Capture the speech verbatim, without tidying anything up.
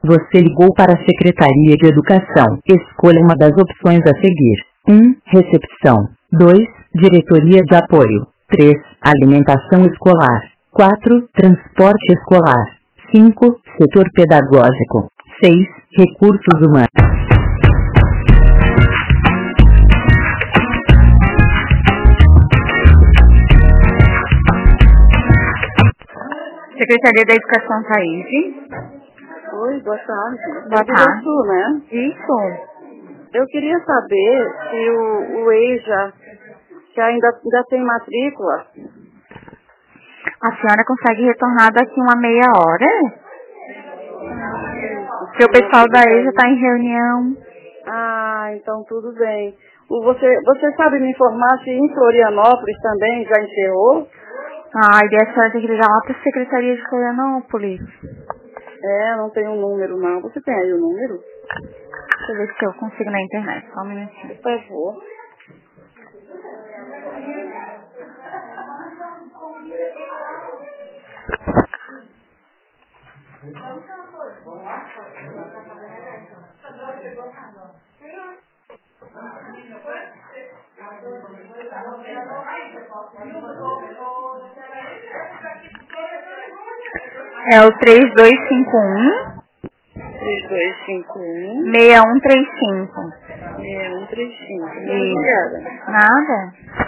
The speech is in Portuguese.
Você ligou para a Secretaria de Educação. Escolha uma das opções a seguir. um. Recepção. dois. Diretoria de Apoio. três. Alimentação escolar. quatro. Transporte escolar. cinco. Setor pedagógico. seis. Recursos humanos. Secretaria da Educação, Thaís. Oi, boa tarde. Boa tarde. Isso, né? Isso. Eu queria saber se o, o E J A que ainda, ainda tem matrícula. A senhora consegue retornar daqui uma meia hora? Porque o pessoal da E J A está em reunião. Ah, então tudo bem. O, você, você sabe me informar se em Florianópolis também já encerrou? Ah, e a senhora tem que ligar lá para a Secretaria de Florianópolis. É, não tem um número não. Você tem aí o número? Deixa eu ver se eu consigo na internet. Só um minutinho. Por favor. É o três dois cinco um. três dois cinco um. seis um três cinco. seis um três cinco. Isso. Obrigada. Nada.